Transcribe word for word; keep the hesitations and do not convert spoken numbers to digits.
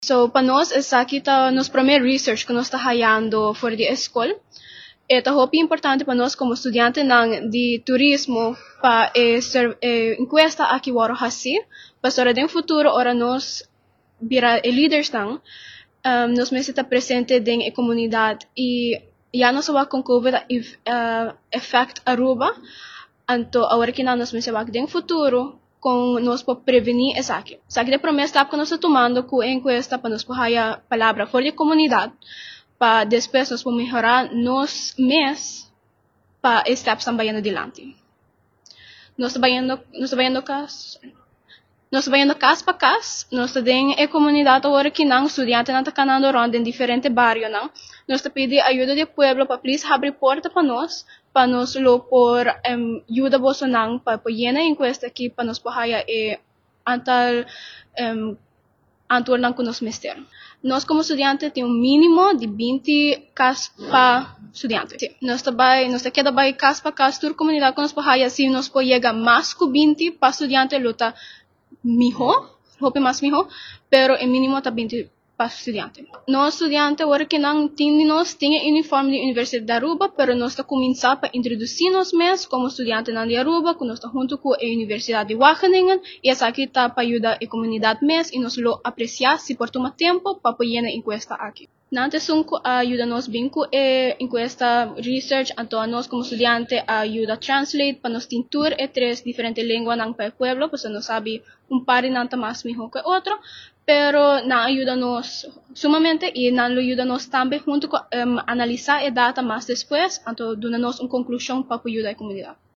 So, para nós, essa aqui tá nos primeiro research que nós está fazendo fora da escola. É muito importante para nós como estudiante de turismo para eh, ser eh, encuesta aqui agora assim, para no futuro ora nós virar líderes tang, um, nós necessita presente dentro da comunidade e já não só com COVID uh, effect Aruba, então agora que nós necessita dentro do futuro com nós para prevenir essa aqui. Essa aqui é a primeira etapa que nós estamos tomando com a encuesta para nós para a palavra fora da comunidade, para depois nós para melhorar nos mês para steps também adiante. Nós estamos nós estamos caso nós estamos caso para caso, nós temos a comunidade agora que não estudiante não está canando ronda em diferentes bairros não, nós pedimos ajuda do povo para please abrir porta para nós, para nós lo por um, ajuda bolso não para apoiar a encuesta aqui para nós para e antal um, antor não que nós mister. Nós como estudante temos um mínimo de vinte casos para estudante. Sí. Nós também nós queda bem caso para caso toda comunidade que nós para assim nós podemos chegar mais que vinte para estudante luta mejor, hope mais mejor, pero o mínimo está vinte para estudante. Nós estudante agora que não tem nós tem uniforme de Universidade de Aruba, pero nós está começar para introduzir nos mês como estudante na de Aruba, que nós está junto com a Universidade de Wageningen, e essa aqui está para ajudar a comunidade mês e nós lo apreciar se por tomar tempo para apoiar a encuesta aqui. Nantes sunco ajuda nos bem com a encuesta research, então nós como estudante ajuda a translate para nos tintur e três diferentes línguas nang para o pueblo, porque nós sabe um par nanta mais melhor que outro, pero na ajuda nos sumamente e na ajuda nos também junto com um, analisar a data mais depois, então dando nos uma conclusão para ajudar a comunidade.